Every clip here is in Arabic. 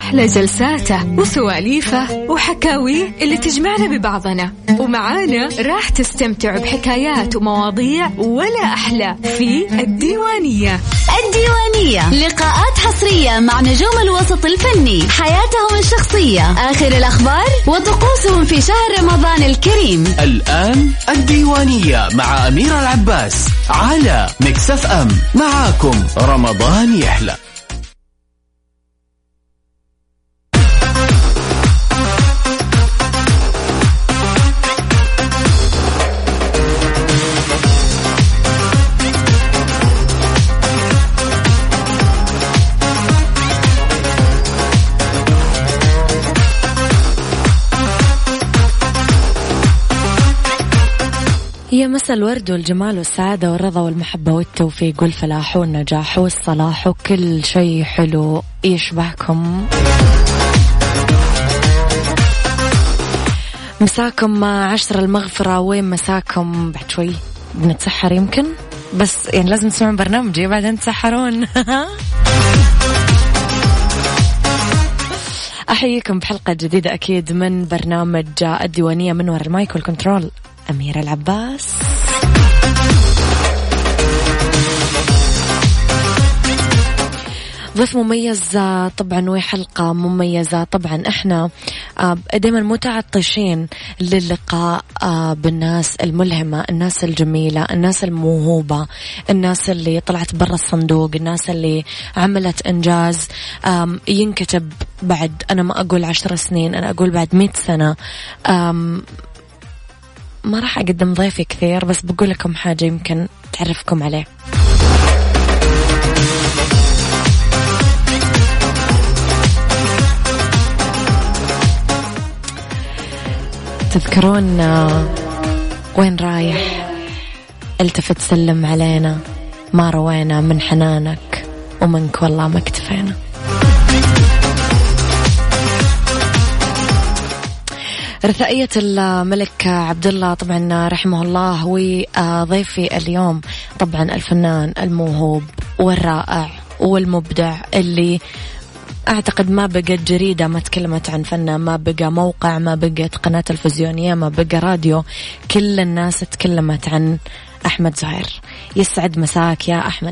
أحلى جلساته وسواليفه وحكاويه اللي تجمعنا ببعضنا، ومعانا راح تستمتع بحكايات ومواضيع ولا أحلى في الديوانية. لقاءات حصرية مع نجوم الوسط الفني، حياتهم الشخصية، آخر الأخبار وطقوسهم في شهر رمضان الكريم. الآن الديوانية مع أميرة العباس على ميكس اف ام. معاكم رمضان يحلى. يا مساء الورد والجمال والسعادة والرضا والمحبة والتوفيق والفلاح والنجاح والصلاح وكل شيء حلو يشبهكم. مساكم 10 المغفرة. وين مساكم؟ بعد شوي بنتسحر يمكن، بس يعني لازم تسمعون برنامجي بعدين تسحرون. أحييكم بحلقة جديدة أكيد من برنامج الديوانية. من وراء المايك والكنترول أميرة العباس. ضيف مميز طبعا وحلقة مميزة. طبعا احنا دائما متعطشين للقاء بالناس الملهمة، الناس الجميلة، الناس الموهوبة، الناس اللي طلعت برا الصندوق، الناس اللي عملت إنجاز ينكتب بعد، أنا ما أقول 10 سنين، أنا أقول بعد 100 سنة. ما راح أقدم ضيفي كثير، بس بقول لكم حاجة يمكن تعرفكم عليه. تذكرون وين رايح؟ التفت سلم علينا، ما روينا من حنانك ومنك والله ما اكتفينا. رثائية الملك عبد الله طبعا رحمه الله، وضيفي اليوم طبعا الفنان الموهوب والرائع والمبدع، اللي أعتقد ما بقت جريدة ما تكلمت عن فنه، ما بقى موقع، ما بقت قناة تلفزيونية، ما بقى راديو، كل الناس تكلمت عن أحمد زهير. يسعد مساك يا أحمد.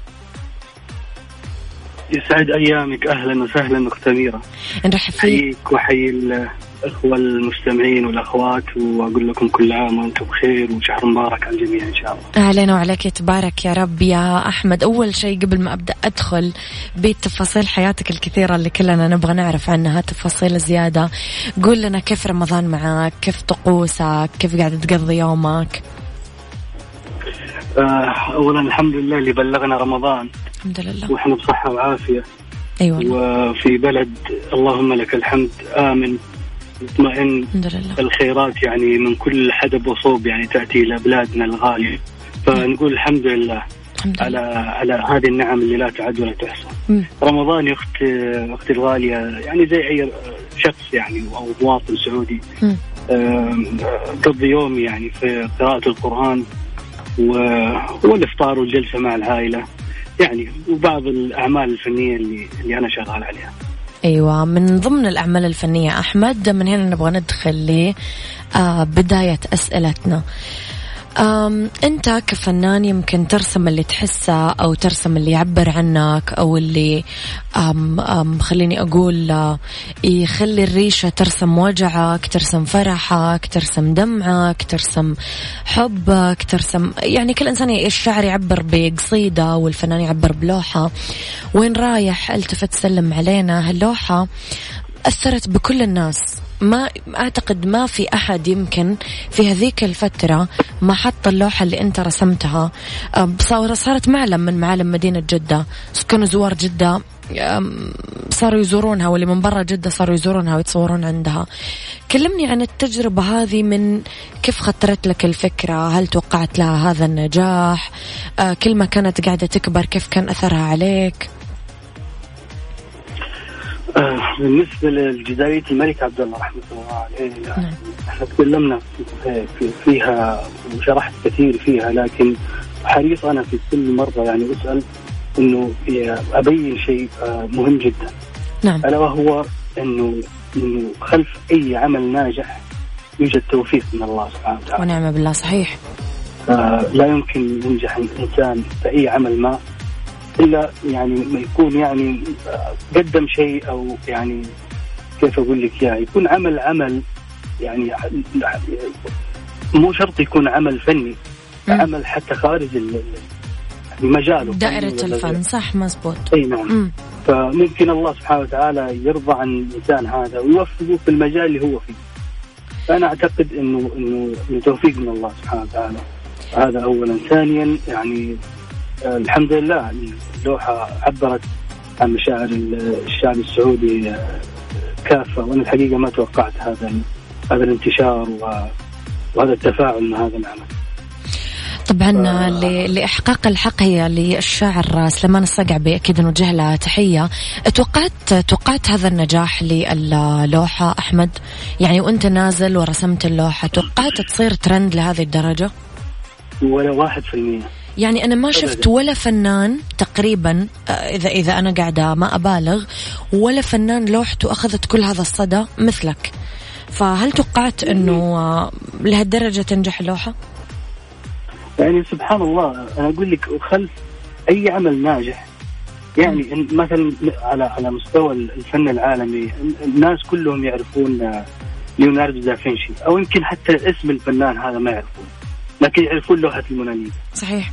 يسعد أيامك. أهلا وسهلا أخت أميرة. نرحب فيك. حييك وحيي الأخوة المستمعين والأخوات، وأقول لكم كل عام وأنتم بخير وشهر مبارك على الجميع إن شاء الله. علينا وعليك تبارك يا رب. يا أحمد، أول شيء قبل ما أبدأ أدخل بتفاصيل حياتك الكثيرة اللي كلنا نبغى نعرف عنها تفاصيل زيادة، قول لنا كيف رمضان معك، كيف طقوسك، كيف قاعد تقضي يومك؟ أولا الحمد لله اللي بلغنا رمضان، الحمد لله، وإحنا بصحة وعافية. أيوة. وفي بلد اللهم لك الحمد آمن مطمئن، الخيرات يعني من كل حدب وصوب يعني تأتي إلى بلادنا الغالية، فنقول الحمد لله على هذه النعم اللي لا تعد ولا تحصى. رمضان يا أختي الغالية يعني زي أي شخص يعني أو مواطن سعودي قضي يومي يعني في قراءة القرآن والإفطار والجلسة مع العائلة يعني، وبعض الأعمال الفنية اللي أنا شغال عليها. أيوة، من ضمن الأعمال الفنية أحمد، من هنا نبغى ندخل لبداية أسئلتنا. أنت كفنان يمكن ترسم اللي تحسه أو ترسم اللي يعبر عنك، أو اللي خليني أقول يخلي الريشة ترسم وجعك، ترسم فرحك، ترسم دمعك، ترسم حبك، ترسم يعني كل إنسان الشاعر يعبر بقصيدة والفنان يعبر بلوحة. وين رايح التفت سلم علينا، هاللوحة أثرت بكل الناس. ما أعتقد ما في أحد يمكن في هذيك الفترة ما حط اللوحة اللي أنت رسمتها. صارت معلم من معالم مدينة جدة، سكان زوار جدة صاروا يزورونها، واللي من برا جدة صاروا يزورونها ويتصورون عندها. كلمني عن التجربة هذه، من كيف خطرت لك الفكرة، هل توقعت لها هذا النجاح، كل ما كانت قاعدة تكبر كيف كان أثرها عليك؟ بالنسبة لجدارية الملك عبد الله رحمة الله عليه، احنا تكلمنا فيها وشرحت كثير فيها، لكن حريص أنا في كل مرة يعني أسأل إنه أبين شيء مهم جدا. نعم. ألا وهو إنه خلف أي عمل ناجح يوجد توفيق من الله سبحانه وتعالى ونعم بالله. صحيح. لا يمكن ينجح الإنسان في أي عمل ما إلا يعني ما يكون يعني قدم شيء، أو يعني كيف أقول لك يكون عمل يعني مو شرط يكون عمل فني، عمل حتى خارج مجاله دائرة الفن. صح مزبوط. أي نعم. فممكن الله سبحانه وتعالى يرضى عن الإنسان هذا ويوفقه في المجال اللي هو فيه. فأنا أعتقد إنه توفيق من الله سبحانه وتعالى، هذا أولا. ثانيا يعني الحمد لله اللوحة عبرت عن مشاعر الشعب السعودي كافة، وأنا الحقيقة ما توقعت هذا الانتشار وهذا التفاعل مع هذا العمل. طبعا لإحقاق الحق هي للشاعر سليمان الصقعبي، أكيد نوجه له تحية. توقعت هذا النجاح للوحة أحمد؟ يعني وأنت نازل ورسمت اللوحة توقعت تصير ترند لهذه الدرجة؟ ولا 1%. يعني أنا ما شفت ولا فنان تقريبا، إذا أنا قاعدة ما أبالغ، ولا فنان لوحته أخذت كل هذا الصدى مثلك. فهل توقعت أنه لهالدرجة تنجح اللوحة؟ يعني سبحان الله، أنا أقول لك خلف أي عمل ناجح يعني مثلا على مستوى الفن العالمي الناس كلهم يعرفون ليوناردو دافنشي، أو يمكن حتى اسم الفنان هذا ما يعرفون، لكن يعرفون لوحة الموناليزا. صحيح.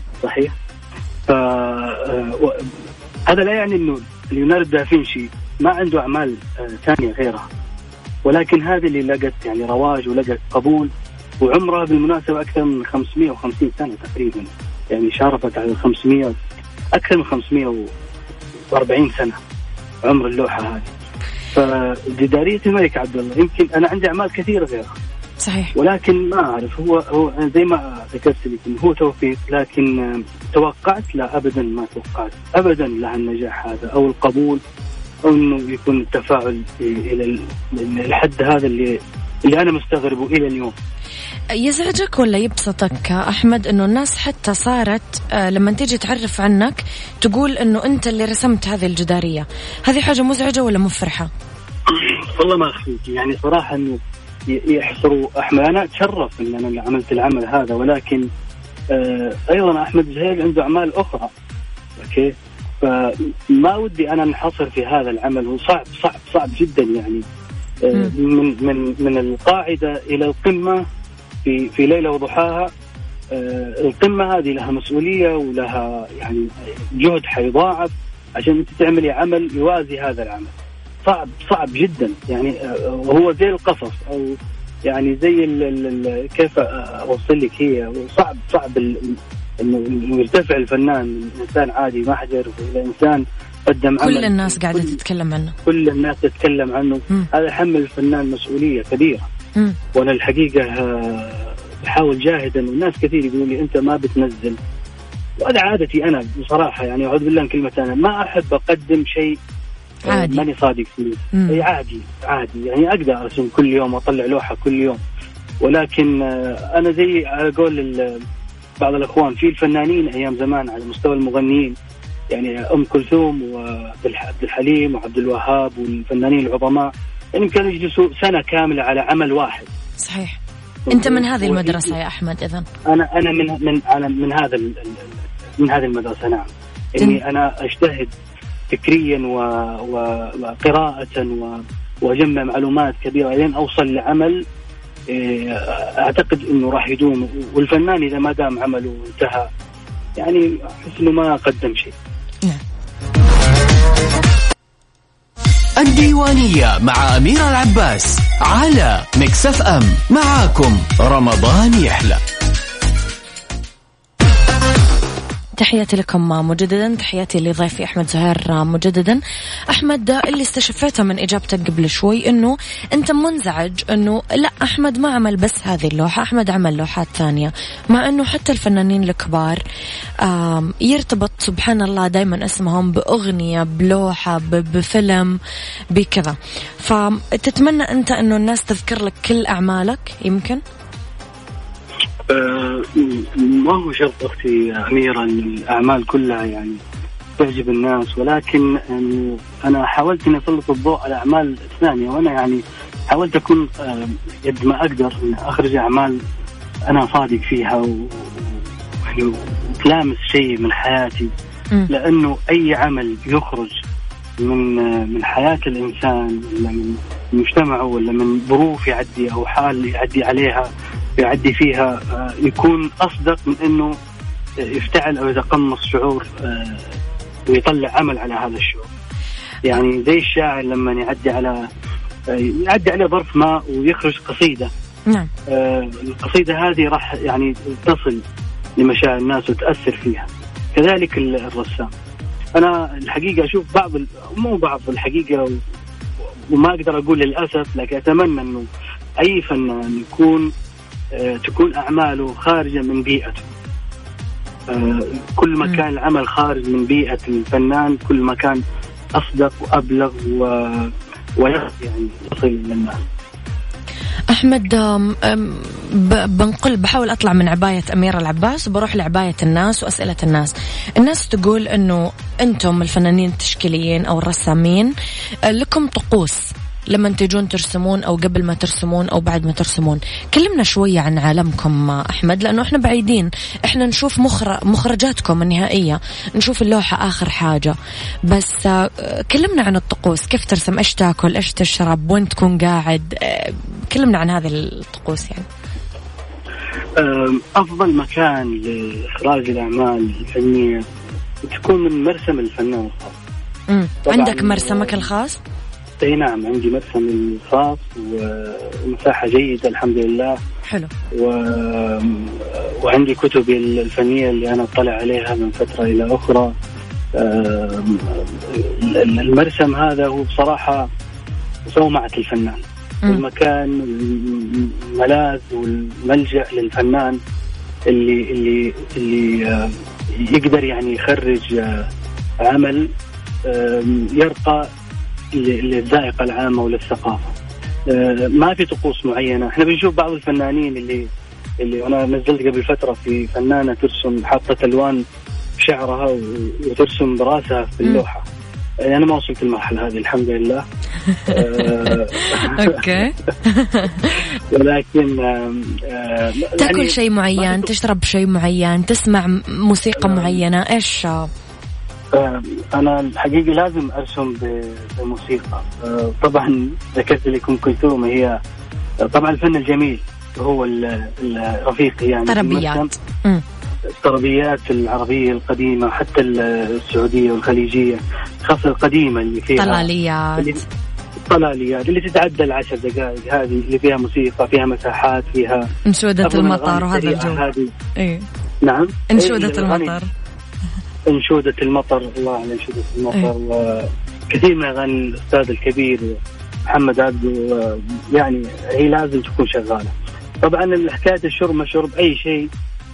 هذا لا يعني إنه ليوناردو دافنشي ما عنده أعمال ثانية غيرها، ولكن هذه اللي لقت يعني رواج ولقت قبول، وعمرها بالمناسبة أكثر من 550 سنة تقريبا، يعني شارفت على 500 أكثر من 540 سنة عمر اللوحة هذه. فجدارية الملك عبد الله يمكن أنا عندي أعمال كثيرة غيرها. صحيح. ولكن ما أعرف هو زي ما ذكرت لكم هو توفيق، لكن توقعت لا أبدا، ما توقعت أبدا لها النجاح هذا أو القبول أو إنه يكون التفاعل إلى الحد هذا اللي أنا مستغربه إلى اليوم. يزعجك ولا يبسطك أحمد إنه الناس حتى صارت لما تيجي تعرف عنك تقول إنه أنت اللي رسمت هذه الجدارية؟ هذه حاجة مزعجة ولا مفرحة؟ والله ما أخفيك، يعني صراحة إنه يحصروا أحمد. أنا أتشرف إن أنا عملت العمل هذا، ولكن أيضا أحمد زهير عنده أعمال أخرى. أوكي، فما ودي أنا نحصر في هذا العمل، وصعب صعب صعب جدا يعني من القاعدة إلى القمة في ليلة وضحاها. القمة هذه لها مسؤولية ولها يعني جهد حيضاعف عشان أنت تعملي عمل يوازي هذا العمل. صعب جدا يعني، وهو زي القصص أو يعني زي كيف أوصل لك، هي صعب إنه يرتفع الفنان من إنسان عادي ما حد يعرفه إلى إنسان قدم عمل كل الناس قاعدة تتكلم عنه، كل الناس تتكلم عنه. هذا حمل الفنان مسؤولية كبيرة. وأنا الحقيقة بحاول جاهدا، والناس كثير يقولوا لي أنت ما بتنزل، وهذا عادتي أنا بصراحة، يعني أعوذ بالله من كلمة أنا ما أحب أقدم شيء عادي. ماني صادق فيه. عادي يعني أقدر أرسم كل يوم وأطلع لوحة كل يوم، ولكن أنا زي على قول بعض الأخوان في الفنانين أيام زمان على مستوى المغنيين، يعني أم كلثوم وعبد الحليم وعبد الوهاب والفنانين العظماء، يعني كانوا يجلسوا سنة كاملة على عمل واحد. صحيح. أنت من هذه المدرسة يا أحمد إذن؟ أنا من هذه المدرسة. نعم، إني أنا أجتهد فكريا وقراءة وأجمع معلومات كبيرة لين أوصل لعمل أعتقد إنه راح يدوم. والفنان إذا ما دام عمله انتهى يعني أحس إنه ما قدم شيء. الديوانية مع أميرة العباس على ميكس اف ام. معاكم رمضان يحلى. تحياتي لكم مجددا، تحياتي لضيفي أحمد زهير مجددا. أحمد، اللي استشفيته من إجابتك قبل شوي إنه أنت منزعج إنه لا أحمد ما عمل بس هذه اللوحة، أحمد عمل لوحات ثانية، مع إنه حتى الفنانين الكبار يرتبط سبحان الله دايما اسمهم بأغنية، بلوحة، بفيلم، بكذا. فتتمنى أنت إنه الناس تذكر لك كل أعمالك يمكن؟ ما هو شرط أختي أميرة الأعمال كلها يعني تعجب الناس، ولكن يعني أنا حاولت أن أسلط الضوء على أعمال ثانية، وأنا يعني حاولت أكون قد ما أقدر أن أخرج أعمال أنا صادق فيها وتلامس شيء من حياتي. لأنه أي عمل يخرج من حياة الإنسان ولا من مجتمعه ولا من ظروف يعدي أو حال يعدي عليها يعدي فيها يكون أصدق من أنه يفتعل أو يتقمص شعور ويطلع عمل على هذا الشعور. يعني زي الشاعر لما يعدي عليه ظرف ما ويخرج قصيدة. نعم. القصيدة هذه راح يعني تصل لمشاعر الناس وتأثر فيها. كذلك الرسام. أنا الحقيقة أشوف مو بعض الحقيقة وما أقدر أقول للأسف، لكن أتمنى أنه أي فنان تكون أعماله خارجة من بيئته. كل ما كان العمل خارج من بيئة الفنان كل ما كان أصدق وأبلغ يعني يصل للناس. أحمد، بحاول أطلع من عباية أميرة العباس وبروح لعباية الناس وأسئلة الناس تقول أنه أنتم الفنانين التشكيليين أو الرسامين لكم طقوس لما تجون ترسمون أو قبل ما ترسمون أو بعد ما ترسمون. كلمنا شوية عن عالمكم أحمد، لأنه إحنا بعيدين، إحنا نشوف مخرجاتكم النهائية، نشوف اللوحة آخر حاجة، بس كلمنا عن الطقوس، كيف ترسم، إيش تاكل، إيش تشرب، وين تكون قاعد، كلمنا عن هذه الطقوس. يعني أفضل مكان لإخراج الأعمال الفنية تكون من مرسم الفنان الخاص. عندك مرسمك الخاص؟ اي نعم، عندي مرسم خاص ومساحة جيدة الحمد لله. حلو. وعندي كتبي الفنية اللي أنا أطلع عليها من فترة إلى أخرى. المرسم هذا هو بصراحة صومعة الفنان، المكان الملاذ والملجأ للفنان اللي يقدر يعني يخرج عمل يرقى للذائقة العامة وللثقافة. ما في طقوس معينة. احنا بنشوف بعض الفنانين اللي أنا نزلت قبل فترة في فنانة ترسم حاطة ألوان بشعرها وترسم براسها في اللوحة. أنا ما وصلت المرحلة هذه الحمد لله. أوكي. ولكن تأكل يعني شيء معين، تشرب شيء معين، تسمع موسيقى معينة، إيش؟ أنا الحقيقة لازم أرسم بموسيقى. طبعا ذكرت لكم كلثوم، هي طبعا الفن الجميل هو الرفيق يعني. الطربيات العربية القديمة حتى السعودية والخليجية خاصة القديمة اللي فيها طلاليات اللي تتعدى 10 دقائق، هذه اللي فيها موسيقى، فيها مساحات، فيها انشودة المطر وهذا الجو. إيه؟ نعم، انشودة المطر، انشودة المطر، الله على انشودة المطر. وكثير من أغاني الأستاذ الكبير محمد عبده يعني هي لازم تكون شغالة. طبعا حكاية الشرب ما شرب أي شيء،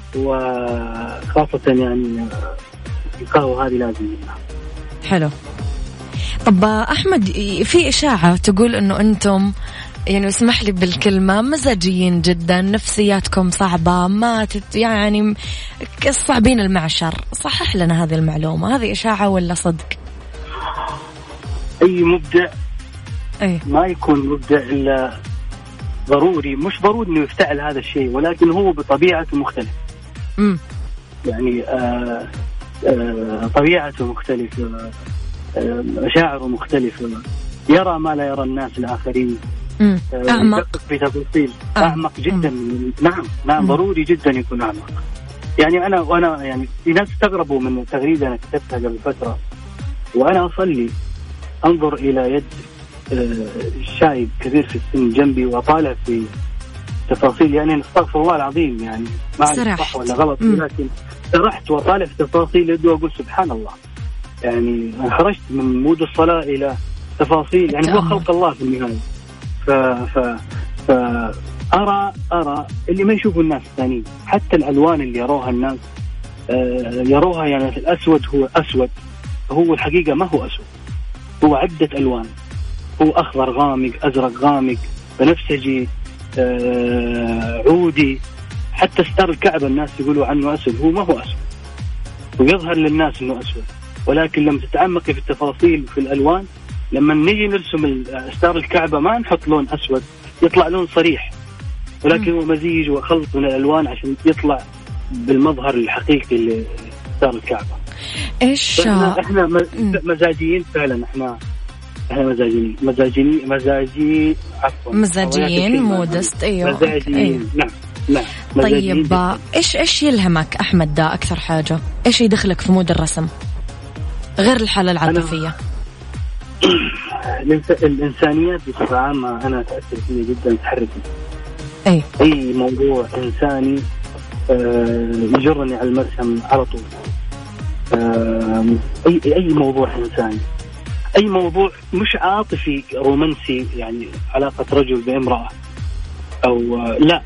وخاصة يعني القهوة هذه لازم منها. حلو. طب أحمد، في إشاعة تقول أنه أنتم يعني اسمح لي بالكلمة مزاجيين جدا، نفسياتكم صعبة، ما يعني صعبين المعشر. صحح لنا هذه المعلومة، هذه إشاعة ولا صدق؟ أي مبدع ما يكون مبدع إلا ضروري، مش ضروري إنه يفتعل هذا الشيء، ولكن هو بطبيعته مختلف. يعني طبيعته مختلفة، مشاعره مختلفة، يرى ما لا يرى الناس الآخرين، أعمق في تفاصيل أعمق جدا. نعم ضروري جدا يكون أعمق. يعني وأنا يعني في ناس استغربوا من تغريدة أنا كتبتها قبل فترة، وأنا أصلي أنظر إلى يد الشايب كبير في السن جنبي وأطالع في تفاصيل، يعني استغفر الله العظيم، يعني ما أعرف صح ولا غلط، لكن سرحت وأطالع في تفاصيل يده وأقول سبحان الله. يعني أنا خرجت من مود الصلاة إلى تفاصيل، يعني هو خلق الله في النهاية. أرى اللي ما يشوفوا الناس الثانيين، حتى الألوان اللي يروها الناس يروها يعني الأسود هو أسود، هو الحقيقة ما هو أسود، هو عدة ألوان، هو أخضر غامق، أزرق غامق، بنفسجي، عودي، حتى ستار الكعبة الناس يقولوا عنه أسود، هو ما هو أسود، ويظهر للناس إنه أسود، ولكن لما تتعمقي في التفاصيل في الألوان، لما نيجي نرسم أستار الكعبة ما نحط لون أسود، يطلع لون صريح، ولكن هو مزيج وخلط من الألوان عشان يطلع بالمظهر الحقيقي لأستار الكعبة. إيش إحنا مزاجيين فعلا، إحنا مزاجيين مودست. أيوة مزاجيين. نعم. طيب إيش يلهمك أحمد أكثر حاجة؟ إيش يدخلك في مود الرسم غير الحالة العاطفية؟ الإنسانيات بصفة عامة أنا تأثر فيني جدا، تحركني. أي موضوع إنساني يجرني على المرسم على طول. أي موضوع إنساني، أي موضوع مش عاطفي رومانسي، يعني علاقة رجل بامرأة أو لا.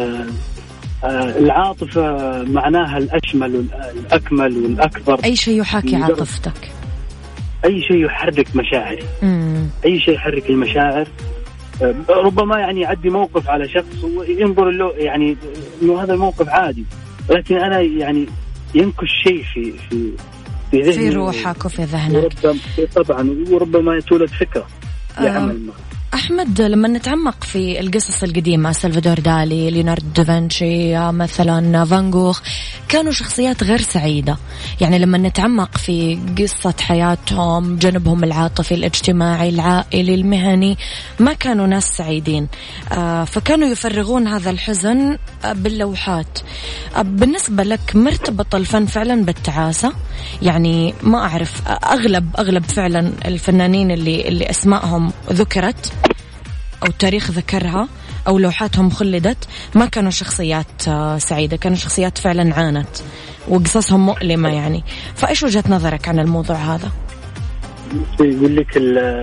العاطفة معناها الأشمل والأكمل والأكبر. أي شيء يحاكي عاطفتك، أي شيء يحرك مشاعري، أي شيء يحرك المشاعر. ربما يعني يعدي موقف على شخص وينظر له يعني إنه هذا الموقف عادي، لكن أنا يعني ينكش شيء في ذهني، في روحك وفي ذهنك طبعا، وربما تولد فكرة لعمل ما. أحمد، لما نتعمق في القصص القديمة، سلفادور دالي، ليوناردو دافنشي، مثلا فان جوخ، كانوا شخصيات غير سعيدة. يعني لما نتعمق في قصة حياتهم، جانبهم العاطفي، الاجتماعي، العائلي، المهني، ما كانوا ناس سعيدين، فكانوا يفرغون هذا الحزن باللوحات. بالنسبة لك مرتبط الفن فعلا بالتعاسة؟ يعني ما أعرف، أغلب فعلا الفنانين اللي أسمائهم ذكرت أو التاريخ ذكرها أو لوحاتهم خلدت ما كانوا شخصيات سعيدة، كانوا شخصيات فعلا عانت وقصصهم مؤلمة يعني. فإيش وجهة نظرك عن الموضوع هذا؟ يقول لك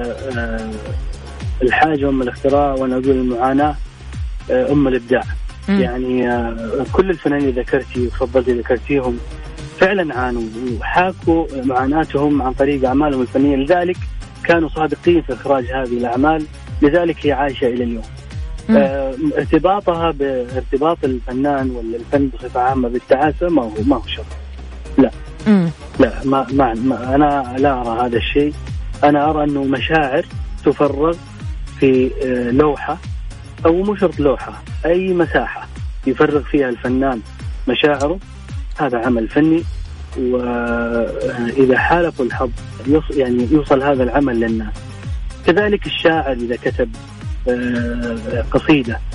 الحاجة أم الاختراع، وأنا أقول المعاناة أم الإبداع. يعني كل الفنانين ذكرتي وفضلتي ذكرتيهم فعلا عانوا وحاكوا معاناتهم عن طريق أعمالهم الفنية، لذلك كانوا صادقين في إخراج هذه الأعمال، لذلك هي عايشة إلى اليوم. ارتباطها بارتباط الفنان ولا الفن بصفة عامة بالتعاسة ما هو شرط. لا ما أنا لا أرى هذا الشيء. أنا أرى أنه مشاعر تفرغ في لوحة، أو مو شرط لوحة، أي مساحة يفرغ فيها الفنان مشاعره، هذا عمل فني. وإذا حالف الحظ يعني يوصل هذا العمل للناس. كذلك الشاعر إذا كتب قصيدة،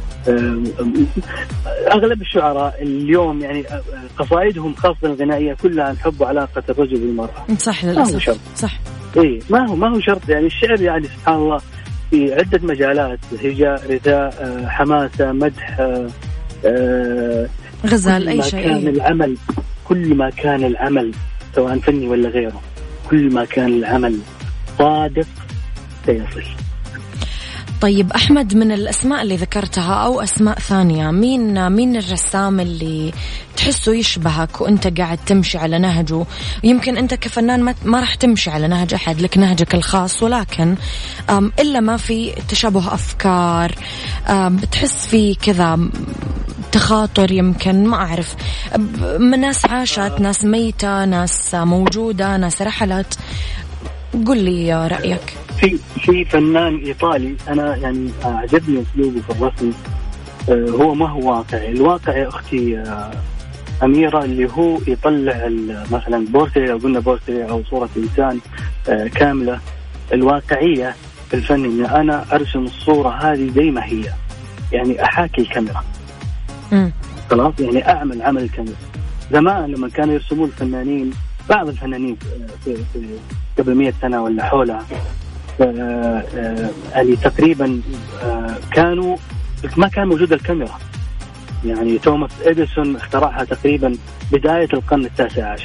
أغلب الشعراء اليوم يعني قصائدهم خاصة الغنائية كلها عن حب وعلاقة الرجل بالمرأة. صح للأسف. صح. إيه ما هو شرط. يعني الشعر يعني سبحان الله في عدة مجالات، هجاء، رداء، حماسة، مدح، غزال، أي شيء. كل ما كان العمل سواء فني ولا غيره، كل ما كان العمل صادق سيصل. طيب أحمد، من الأسماء اللي ذكرتها أو أسماء ثانية، مين الرسام اللي تحسه يشبهك وأنت قاعد تمشي على نهجه؟ يمكن أنت كفنان ما راح تمشي على نهج أحد، لك نهجك الخاص، ولكن إلا ما في تشابه أفكار، بتحس في كذا تخاطر، يمكن ما أعرف، ناس عاشت، ناس ميتة، ناس موجودة، ناس رحلت. قل لي رأيك. في فنان إيطالي أنا يعني أعجبني أسلوبه في الرسم، هو ما هو واقعي. الواقع يا أختي أميرة اللي هو يطلع مثلا بورتري، لو قلنا بورتري أو صورة إنسان كاملة. الواقعية في الفن إن أنا أرسم الصورة هذه زي ما هي، يعني أحاكي الكاميرا. خلاص، يعني أعمل عمل الكاميرا. زمان لما كانوا يرسمون الفنانين، بعض الفنانين في قبل 100 سنة ولا حولها، يعني تقريبا كانوا ما كان موجود الكاميرا. يعني توماس إديسون اخترعها تقريبا بداية القرن التاسع عشر.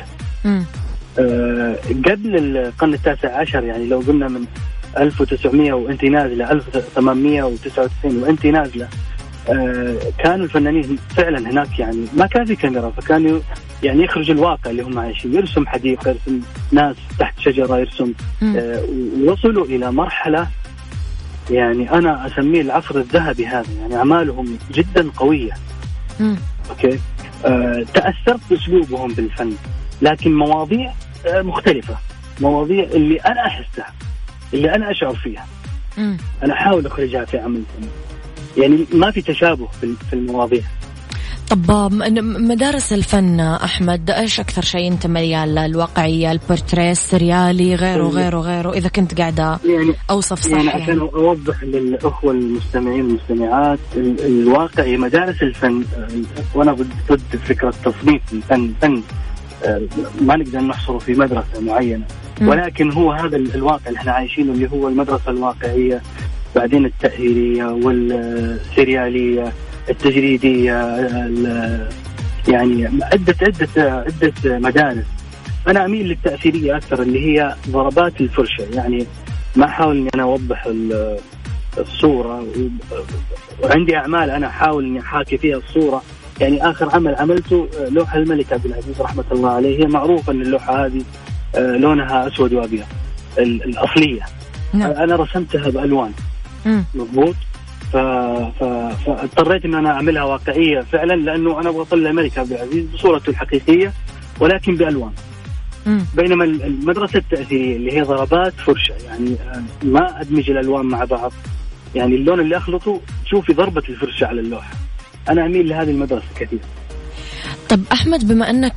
قبل القرن التاسع عشر، يعني لو قلنا من 1900 وانت نازلة، 1899 وانت نازلة، كانوا الفنانين فعلا هناك يعني ما كان في كاميرا، فكانوا يعني يخرج الواقع اللي هم عايشين، يرسم حديقة، يرسم ناس تحت شجرة، يرسم. وصلوا إلى مرحلة يعني أنا أسميه العصر الذهبي هذا، يعني أعمالهم جدا قوية. أوكي. تأثرت بأسلوبهم بالفن، لكن مواضيع مختلفة، مواضيع اللي أنا أحسها، اللي أنا أشعر فيها، أنا أحاول أخرجها في عمل فني. يعني ما في تشابه في المواضيع. طب مدارس الفن أحمد، إيش أكثر شيء أنت ميال؟ الواقعية، البورتريه، السريالي، غيره إذا كنت قاعدة يعني أوصف صح يعني عشان أوضح للأخوة المستمعين والمستمعات، الواقعي مدارس الفن، وأنا ضد فكرة تصنيف الفن ما نقدر نحصره في مدرسة معينة، ولكن هو هذا الواقع اللي احنا عايشينه، اللي هو المدرسة الواقعية، بعدين التأثيرية والسريالية، التجريدية، يعني عدة مدارس. أنا أميل للتأثيرية أكثر، اللي هي ضربات الفرشة. يعني ما أحاول إني أنا أوضح الصورة، وعندي أعمال أنا أحاول إني أحاكي فيها الصورة. يعني آخر عمل عملته لوحة الملك عبد العزيز رحمة الله عليه، هي معروفة أن اللوحة هذه لونها أسود وأبيض الأصلية. أنا رسمتها بألوان مضبوط، فاضطريت ان انا اعملها واقعيه فعلا، لانه انا ابغى اطلع الملك عبد العزيز بصورته الحقيقيه ولكن بالوان. بينما المدرسه التاثيريه اللي هي ضربات فرشه، يعني ما ادمج الالوان مع بعض، يعني اللون اللي اخلطه تشوفي ضربه الفرشه على اللوحه. انا اميل لهذه المدرسه كثير. طب أحمد، بما أنك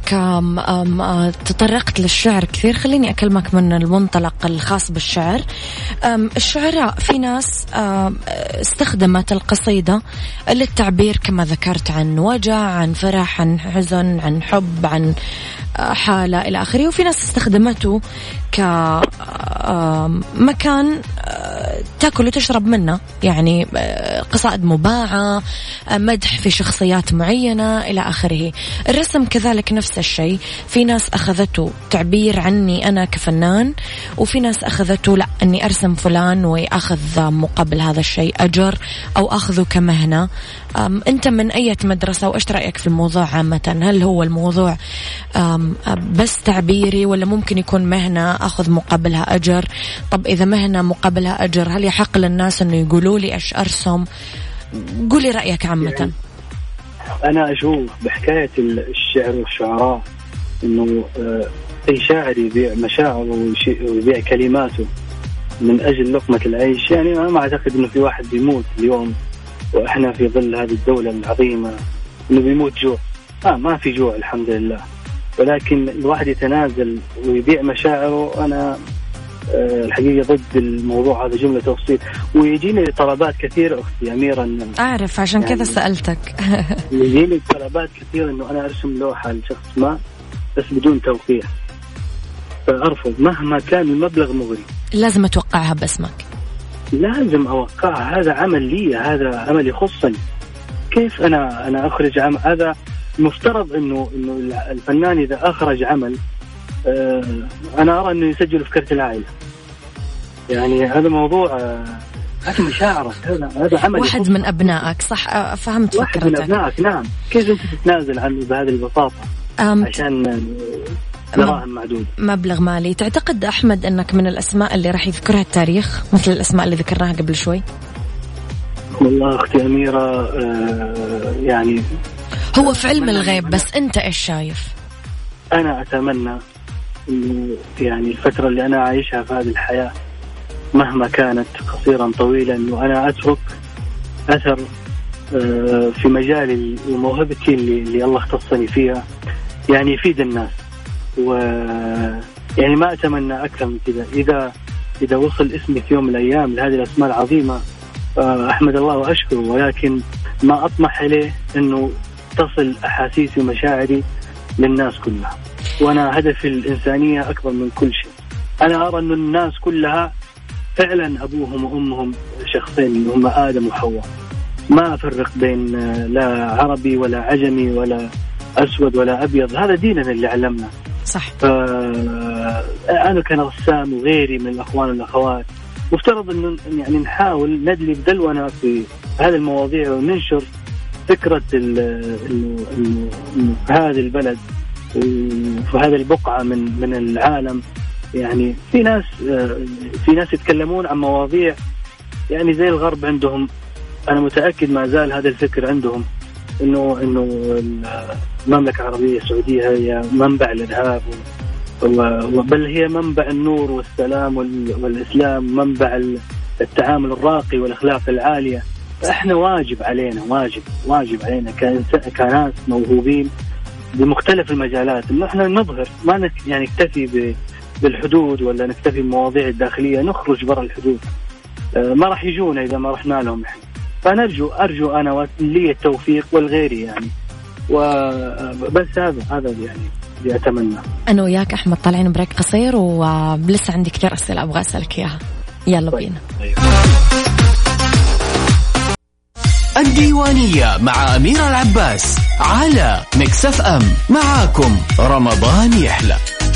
تطرقت للشعر كثير، خليني أكلمك من المنطلق الخاص بالشعر. الشعراء في ناس استخدمت القصيدة للتعبير كما ذكرت عن وجع، عن فرح، عن حزن، عن حب، عن حالة إلى آخره، وفي ناس استخدمته كمكان تأكل وتشرب منه، يعني قصائد مباعة، مدح في شخصيات معينة إلى آخره. الرسم كذلك نفس الشيء، في ناس أخذته تعبير عني أنا كفنان، وفي ناس أخذته لا أني أرسم فلان وأخذ مقابل هذا الشيء أجر أو أخذه كمهنة. أنت من أي مدرسة، وإيش رأيك في الموضوع عامة؟ هل هو الموضوع بس تعبيري، ولا ممكن يكون مهنة أخذ مقابلها أجر؟ طب إذا مهنة مقابلها أجر، هل يحق للناس أنه يقولوا لي إيش أرسم؟ قولي رأيك عامة. يعني أنا أشوف بحكاية الشعر والشعراء إنه أي شاعر يبيع مشاعره ويبيع كلماته من أجل لقمة العيش. يعني أنا ما أعتقد إنه في واحد بيموت اليوم وإحنا في ظل هذه الدولة العظيمة إنه بيموت جوع. ما في جوع الحمد لله، ولكن الواحد يتنازل ويبيع مشاعره. أنا الحقيقة ضد الموضوع هذا جملة تفصيل، ويجيني طلبات كثيرة أختي أميرة. أعرف، عشان كذا سألتك. يجيني طلبات كثيرة إنه أنا أرسم لوحة لشخص ما بس بدون توقيع، فأرفض مهما كان المبلغ مغري. لازم أتوقعها باسمك، لازم أوقعها. هذا عمل لي، هذا عمل يخصني. كيف أنا أخرج عمل؟ هذا مفترض إنه الفنان إذا أخرج عمل أنا أرى إنه يسجل في كرت العائلة. يعني هذا موضوع، هذا مشاعرك، هذا عمل واحد من أبنائك. صح، فهمت واحد فكرتك. من أبنائك، نعم. كيف أنت تتنازل عنه بهذه البساطة عشان دراهم معدودة، مبلغ مالي؟ تعتقد أحمد أنك من الأسماء اللي راح يذكرها التاريخ مثل الأسماء اللي ذكرناها قبل شوي؟ والله أختي أميرة، يعني هو في علم الغيب، بس أنت إيش شايف؟ أنا أتمنى إنه يعني الفترة اللي أنا عايشها في هذه الحياة مهما كانت قصيرا طويلا، إنه أنا أترك أثر في مجالي وموهبتي اللي الله اختصني فيها، يعني يفيد الناس. ويعني ما أتمنى أكثر من كذا. إذا وصل اسمي في يوم من الأيام لهذه الأسماء العظيمة أحمد الله وأشكره، ولكن ما أطمح إليه إنه تصل أحاسيسي ومشاعري للناس كلها. وأنا هدفي الإنسانية أكبر من كل شيء. أنا أرى أن الناس كلها فعلا أبوهم وأمهم شخصين، هم آدم وحواء. ما أفرق بين لا عربي ولا عجمي ولا أسود ولا أبيض. هذا ديننا اللي علمنا. صح. أنا كرسام وغيري من الأخوان والأخوات مفترض أن يعني نحاول ندلي بدلونا في هذه المواضيع وننشر فكرة إنه في هذه البلد وفي هذه البقعة من العالم، يعني في ناس يتكلمون عن مواضيع يعني زي الغرب عندهم. أنا متأكد ما زال هذا الفكر عندهم، إنه المملكة العربية السعودية هي منبع الإرهاب بل هي منبع النور والسلام والإسلام، منبع التعامل الراقي والأخلاق العالية. احنا واجب علينا كناس موهوبين بمختلف المجالات إنه احنا نظهر، ما يعني نكتفي بالحدود ولا نكتفي بالمواضيع الداخلية، نخرج برا الحدود. ما راح يجونا إذا ما رحنا لهم احنا. فنرجو أنا لي التوفيق والغيري يعني، وبس هذا يعني اللي أتمنى. أنا وياك أحمد طالعين بريك قصير، ولسه عندي كثير أسئلة أبغى أسألك إياها. يلا بينا. الديوانية مع أميرة العباس على ميكس اف ام. معاكم رمضان يحلى.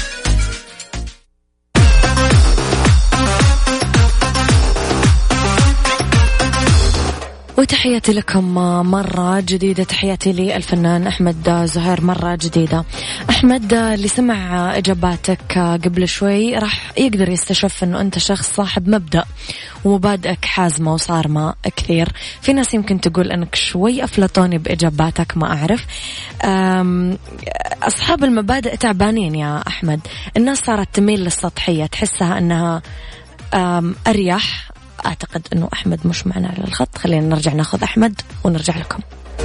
وتحياتي لكم مرة جديدة، تحياتي للفنان أحمد زهير مرة جديدة. أحمد، اللي سمع إجاباتك قبل شوي راح يقدر يستشف أنه أنت شخص صاحب مبدأ ومبادئك حازمة وصارمة كثير. في ناس يمكن تقول أنك شوي أفلاطوني بإجاباتك، ما أعرف. أصحاب المبادئ تعبانين يا أحمد. الناس صارت تميل للسطحية، تحسها أنها أريح. أعتقد أنه أحمد مش معنا على الخط، خلينا نرجع ناخذ أحمد ونرجع لكم.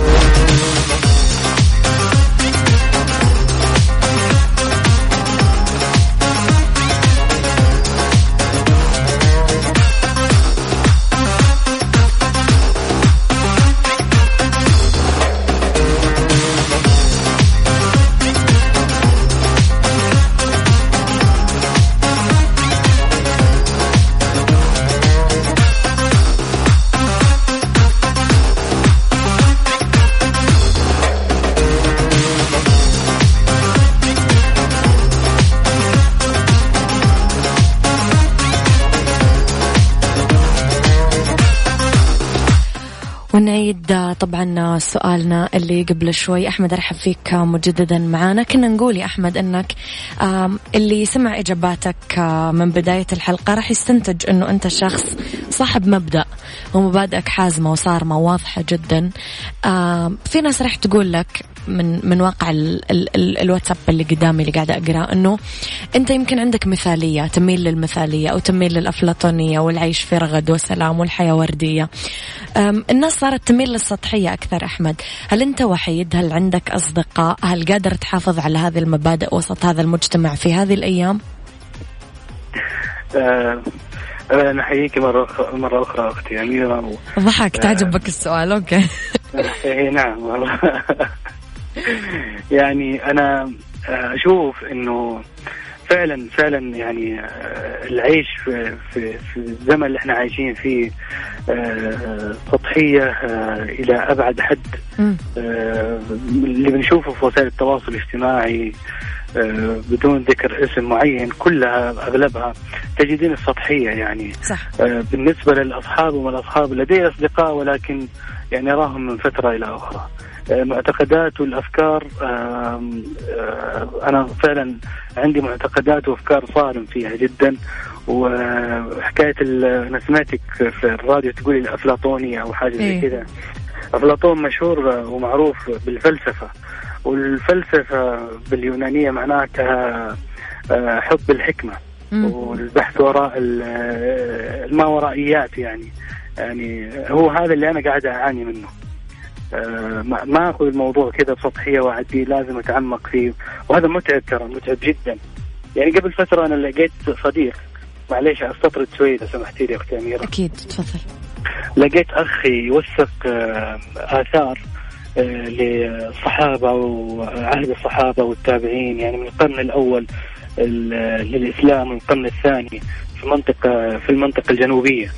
ونعيد طبعا سؤالنا اللي قبل شوي. أحمد أرحب فيك مجددا معنا. كنا نقول يا أحمد أنك اللي سمع إجاباتك من بداية الحلقة راح يستنتج أنه أنت شخص صاحب مبدأ ومبادئك حازمة وصارمة واضحة جدا. في ناس راح تقول لك من واقع الواتساب اللي قدامي اللي قاعدة أقرأ أنه أنت يمكن عندك مثالية، تميل للمثالية أو تميل للأفلاطونية والعيش في رغد وسلام والحياة وردية. الناس صارت تميل للسطحية أكثر. أحمد، هل أنت وحيد؟ هل عندك أصدقاء؟ هل قادر تحافظ على هذه المبادئ وسط هذا المجتمع في هذه الأيام؟ أنا أحييك مرة أخرى أختي أميرة. ضحك تعجبك السؤال؟ أوكي. نعم والله. يعني أنا أشوف إنه فعلا يعني العيش في الزمن اللي احنا عايشين فيه سطحية إلى أبعد حد. اللي بنشوفه في وسائل التواصل الاجتماعي بدون ذكر اسم معين كلها أغلبها تجدين السطحية يعني. صح. بالنسبة للأصحاب وما الأصحاب لدي أصدقاء ولكن يعني أراهم من فترة إلى أخرى. معتقدات والأفكار أنا فعلا عندي معتقدات وأفكار صارم فيها جدا. وحكاية أنا سمعتك في الراديو تقولي الأفلاطونية أو حاجة زي كذا. أفلاطون مشهور ومعروف بالفلسفة، والفلسفة باليونانية معناتها حب الحكمة والبحث وراء الماورائيات يعني هو هذا اللي أنا قاعد أعاني منه. ما أخذ الموضوع كذا بسطحية وعدي، لازم أتعمق فيه، وهذا متعب، ترى متعب جدا. يعني قبل فترة أنا لقيت صديق، معليش أستطرد شوي إذا سمحتي لي أختي أميرة. أكيد تفضل. لقيت أخي يوثق آثار للصحابة وعهد الصحابة والتابعين يعني من القرن الأول للإسلام، من القرن الثاني في المنطقة الجنوبية.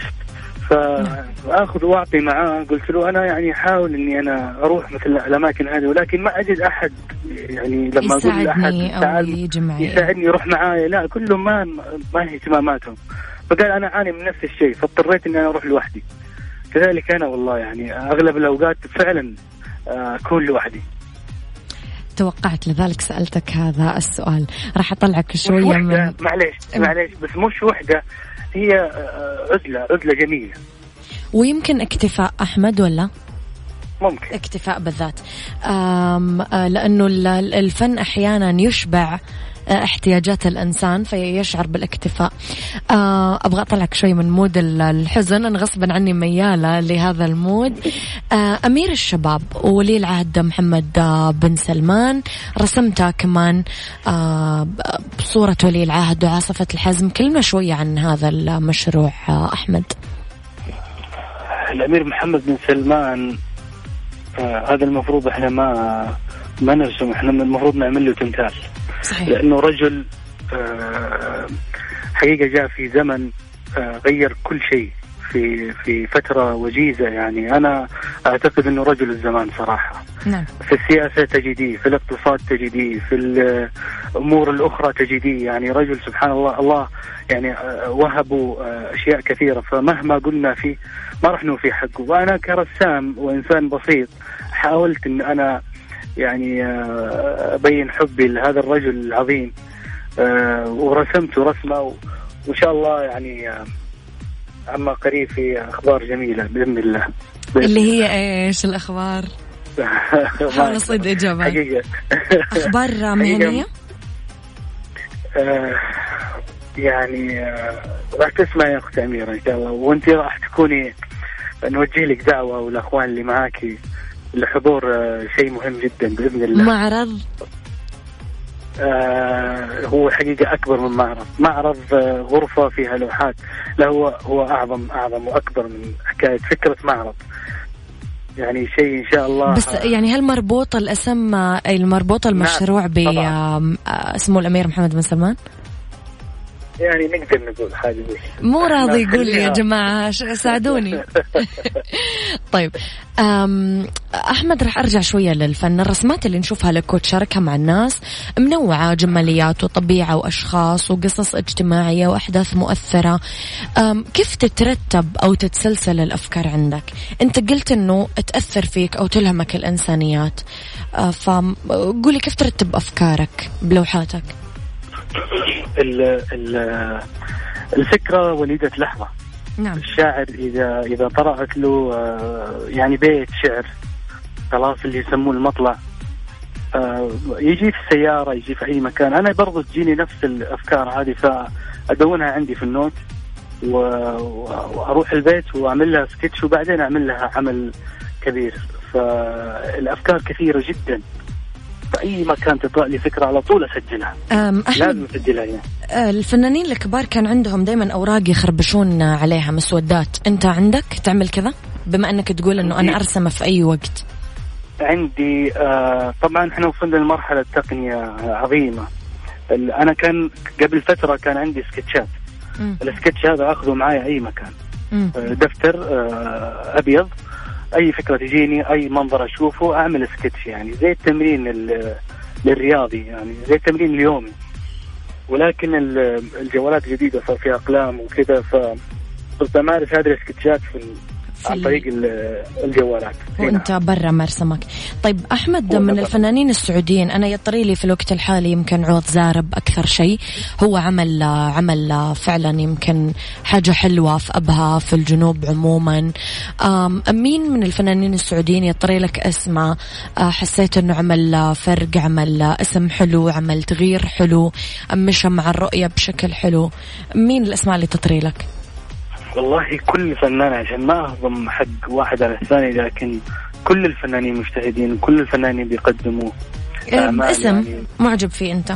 فأخذ وأعطي معاه. قلت له أنا يعني حاول إني أنا أروح مثل الأماكن هذه، ولكن ما أجد أحد يعني لما أقول لأحد يساعدني يروح معايا، لا كلهم ما هي اهتماماتهم. فقال أنا أعاني من نفس الشيء، فاضطريت إني أنا أروح لوحدي. كذلك أنا والله يعني أغلب الأوقات فعلا أكون لوحدي. توقعت لذلك سألتك هذا السؤال. راح أطلعك شوية من معليش بس مش وحدة، هي عزلة جميلة ويمكن اكتفاء. أحمد ولا ممكن اكتفاء بالذات، لأنه الفن أحيانا يشبع احتياجات الإنسان فيشعر بالاكتفاء. أبغى أطلعك شوي من مود الحزن، أنا غصبا عني ميالة لهذا المود. أمير الشباب وولي العهد محمد بن سلمان رسمتها كمان بصورة ولي العهد وعاصفة الحزم. كلمة شوية عن هذا المشروع أحمد. الأمير محمد بن سلمان هذا المفروض احنا ما نرسم، احنا المفروض نعمل له تمثال. صحيح. لأنه رجل حقيقة جاء في زمن غير كل شيء في فترة وجيزة. يعني أنا أعتقد أنه رجل الزمان صراحة. نعم. في السياسة تجديه، في الاقتصاد تجديه، في الأمور الأخرى تجديه. يعني رجل سبحان الله يعني وهبوا أشياء كثيرة، فمهما قلنا فيه ما رح نوفي حقه. وأنا كرسام وإنسان بسيط حاولت أن أنا يعني أبين حبي لهذا الرجل العظيم، ورسمت رسمة وإن شاء الله يعني أما قريب في أخبار جميلة بإذن الله. اللي هي إيش الأخبار؟ حاول أصيد إجابة. أخبار مهنية؟ يعني راح تسمع يا أخت أميرة إن شاء الله، وأنت راح تكوني نوجه لك دعوة والأخوان اللي معاكي لحضور شيء مهم جدا بإذن الله. معرض هو حقيقة أكبر من معرض غرفة فيها لوحات. لا هو أعظم وأكبر من حكاية فكرة معرض. يعني شيء إن شاء الله. بس يعني هل مربوط الاسم المربوط المشروع باسمه الأمير محمد بن سلمان؟ يعني نقدر نقول حاجة زي مو راضي يقول لي يا جماعة ساعدوني. طيب أحمد راح أرجع شوية للفن. الرسمات اللي نشوفها لك وتشاركها مع الناس منوعة، جماليات وطبيعة وأشخاص وقصص اجتماعية وأحداث مؤثرة. كيف تترتب أو تتسلسل الأفكار عندك؟ أنت قلت أنه تأثر فيك أو تلهمك الإنسانيات، فقولي كيف ترتب أفكارك بلوحاتك؟ الفكرة وليدة لحظة. نعم. الشاعر إذا طرأت له يعني بيت شعر خلاص اللي يسموه المطلع، يجي في السيارة، يجي في أي مكان، أنا برضو تجيني نفس الأفكار هذه فأدونها عندي في النوت وأروح البيت وأعمل لها سكتش وبعدين أعمل لها عمل كبير. فالأفكار كثيرة جدا، في أي مكان تطلع لي فكرة على طول أسجلها. لازم أسجلها يعني. الفنانين الكبار كان عندهم دائما أوراق يخربشون عليها مسودات، أنت عندك تعمل كذا بما أنك تقول أنه أنا أرسم في أي وقت؟ عندي طبعا احنا وصلنا لمرحلة تقنية عظيمة. أنا كان قبل فترة كان عندي سكتشات. السكتش هذا أخذه معي أي مكان. دفتر أبيض، أي فكرة تجيني، أي منظر أشوفه أعمل سكتش، يعني زي التمرين للرياضي، يعني زي التمرين اليومي. ولكن الجوالات الجديدة صار فيها أقلام وكذا، فصرت أمارس هذه السكتشات عن طريق الجوالات وانت برا مرسمك. طيب أحمد، من الفنانين السعوديين أنا يطري لي في الوقت الحالي يمكن عوض زارب أكثر شيء، هو عمل فعلا يمكن حاجة حلوة في أبها في الجنوب عموما. مين من الفنانين السعوديين يطري لك اسمه حسيت أنه عمل فرق، عمل اسم حلو، عمل تغيير حلو، مشى مع الرؤية بشكل حلو؟ مين الأسماء اللي تطري لك؟ والله كل فنان، عشان ما أهضم حق واحد على الثاني، لكن كل الفنانين مجتهدين، كل الفنانين بيقدموا اسم يعني معجب فيه أنت؟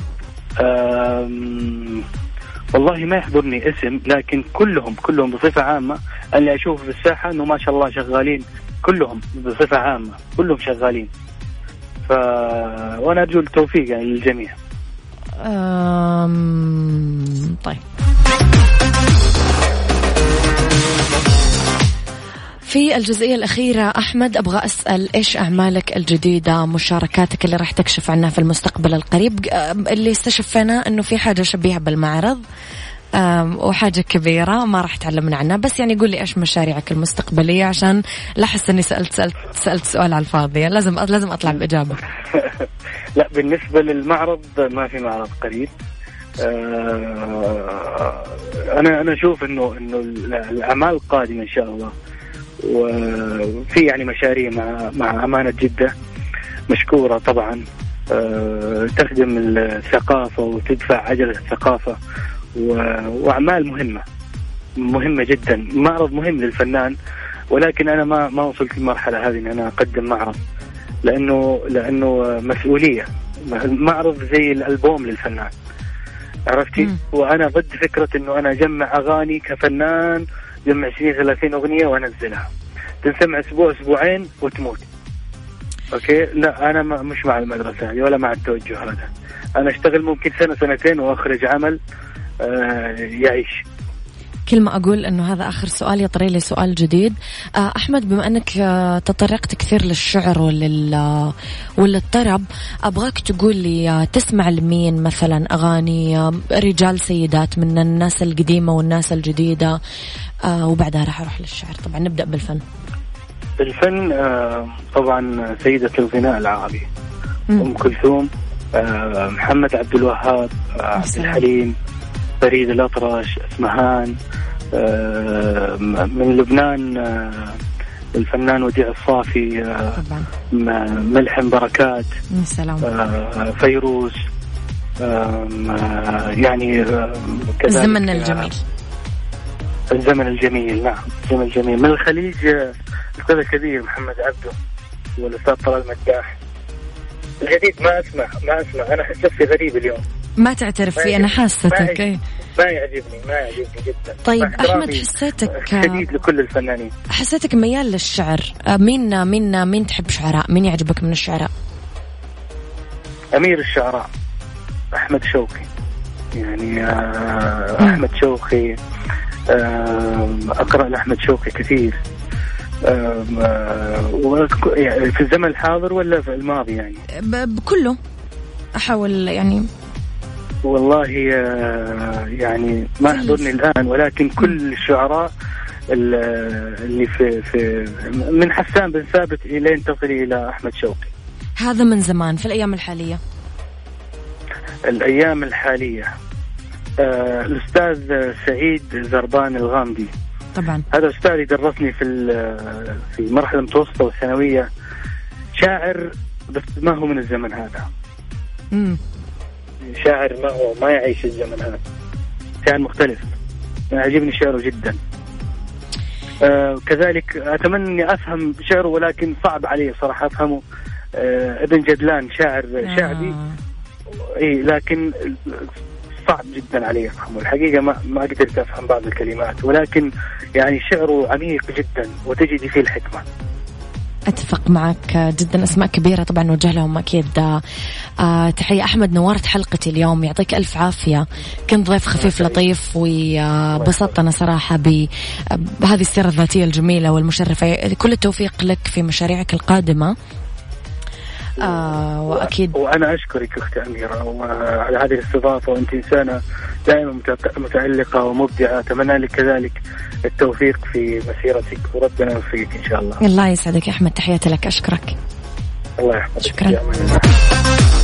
والله ما يحضرني اسم، لكن كلهم بصفة عامة اللي أشوفه في الساحة أنه ما شاء الله شغالين كلهم بصفة عامة، كلهم شغالين. وأنا أرجو التوفيق يعني للجميع. طيب، في الجزئية الأخيرة أحمد أبغى أسأل إيش أعمالك الجديدة، مشاركاتك اللي راح تكشف عنها في المستقبل القريب؟ اللي استشفينا أنه في حاجة شبيهة بالمعرض وحاجة كبيرة ما راح تعلمنا عنها، بس يعني قول لي إيش مشاريعك المستقبلية عشان لا أحس إني سألت سؤال على الفاضي، لازم أطلع بإجابة. لا، بالنسبة للمعرض ما في معرض قريب. أنا أشوف إنه الأعمال القادمة إن شاء الله، وفي يعني مشاريع مع أمانة جدة مشكورة طبعا، تخدم الثقافة وتدفع عجلة الثقافة، وأعمال مهمة جدا. معرض مهم للفنان، ولكن أنا ما وصلت للمرحلة هذه إن أنا أقدم معرض، لأنه مسؤولية. معرض زي الألبوم للفنان، عرفتي؟ وأنا ضد فكرة إنه أنا أجمع أغاني كفنان، جمع 20-30 أغنية وأنزلها تنسمع أسبوع أسبوعين وتموت. أوكي، لا أنا مش مع المدرسة هذه ولا مع التوجه هذا. أنا أشتغل ممكن 1-2 وأخرج عمل يعيش. كل ما أقول أنه هذا آخر سؤال يطري لي سؤال جديد. أحمد، بما أنك تطرقت كثير للشعر وللطرب، أبغاك تقول لي تسمع لمين مثلا أغاني، رجال سيدات، من الناس القديمة والناس الجديدة، وبعدها راح أروح للشعر. طبعا نبدأ بالفن. طبعا سيدة الغناء العربي أم كلثوم، محمد عبد الوهاب، عبد الحليم، فريد الأطرش، اسمهان. من لبنان الفنان وديع الصافي، ملحم بركات، فيروز، يعني الزمن الجميل. الزمن الجميل، نعم الزمن الجميل. من الخليج الأستاذ الكبير محمد عبده والأستاذ طلال مداح. الجديد ما أسمع. أنا حسيت غريب اليوم، ما تعترف فيه. أنا حاستك ما يعجبني جدا. طيب أحمد، حسيتك شديد لكل الفنانين، حسيتك ميال للشعر. مين تحب شعراء؟ مين يعجبك من الشعراء؟ أمير الشعراء أحمد شوقي، يعني أحمد شوقي. أقرأ لأحمد شوقي كثير. في الزمن الحاضر ولا في الماضي؟ يعني بكله أحاول يعني. والله يعني ما يحضرني الآن، ولكن كل الشعراء اللي في من حسان بن ثابت إلين تصلي إلى أحمد شوقي. هذا من زمان. في الأيام الحالية الأستاذ سعيد زربان الغامدي، طبعا هذا أستاذي درسني في مرحلة متوسطة والثانوية. شاعر بس ما هو من الزمن هذا. شاعر ما يعيش الزمن هذا، شاعر مختلف. يعجبني شعره جدا. كذلك أتمنى أني أفهم شعره، ولكن صعب علي صراحة أفهمه. ابن جدلان شاعر شعبي، لكن صعب جدا علي أفهمه الحقيقة. ما قدرت أفهم بعض الكلمات، ولكن يعني شعره عميق جدا وتجد فيه الحكمة. أتفق معك جدا. أسماء كبيرة طبعا نوجه لهم أكيد تحية. أحمد، نورت حلقتي اليوم، يعطيك ألف عافية. كنت ضيف خفيف لطيف، وبسطنا صراحة بهذه السيرة الذاتية الجميلة والمشرفة. كل التوفيق لك في مشاريعك القادمة. وأكيد وأنا أشكرك أختي أميرة وعلى هذه الاستضافة، وأنت إنسانة دائما متألقة ومبدعة. أتمنى لك كذلك التوفيق في مسيرتك، وربنا يوفقك إن شاء الله. الله يسعدك يا أحمد، تحياتي لك. أشكرك. الله يحفظك. شكرا.